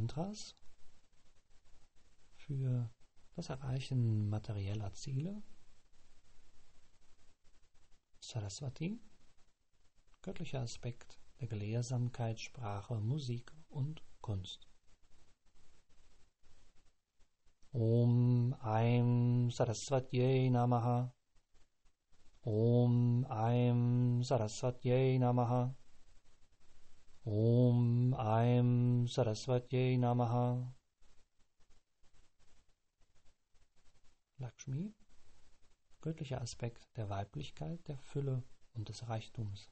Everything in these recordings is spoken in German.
Mantras für das Erreichen materieller Ziele. Saraswati, göttlicher Aspekt der Gelehrsamkeit, Sprache, Musik und Kunst. Om Aim Saraswatyai Namaha. Om Aim Saraswatyai Namaha. Om Aim Saraswatyai Namaha. Lakshmi, göttlicher Aspekt der Weiblichkeit, der Fülle und des Reichtums.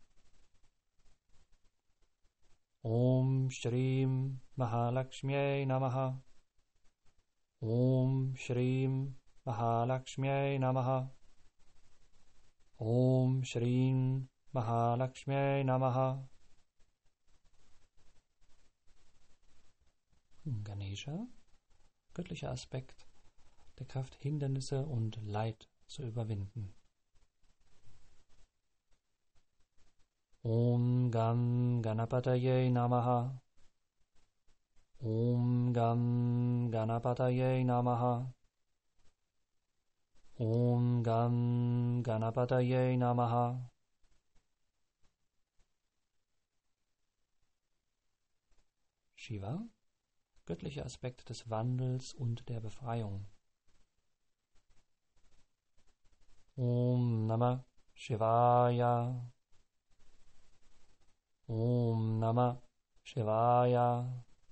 Om Shrim Mahalakshmyai Namaha. Om Shrim Mahalakshmyai Namaha. Om Shrim Mahalakshmyai Namaha. Ganesha, göttlicher Aspekt der Kraft, Hindernisse und Leid zu überwinden. Om Gam Ganapataye Namaha. Om Gam Ganapataye Namaha. Om Gam Ganapataye Namaha. Shiva, göttlicher Aspekt des Wandels und der Befreiung. Om Namah Shivaya. Om Namah Shivaya.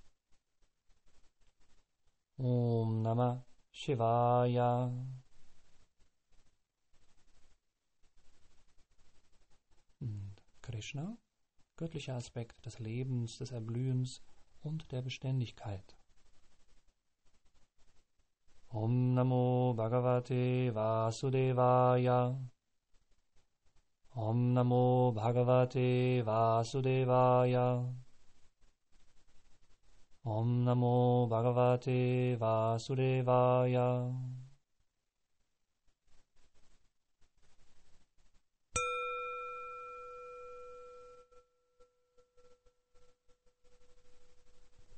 Om Namah Shivaya. Und Krishna, göttlicher Aspekt des Lebens, des Erblühens und der Beständigkeit. Om Namo Bhagavate Vasudevaya. Om Namo Bhagavate Vasudevaya. Om Namo Bhagavate Vasudevaya.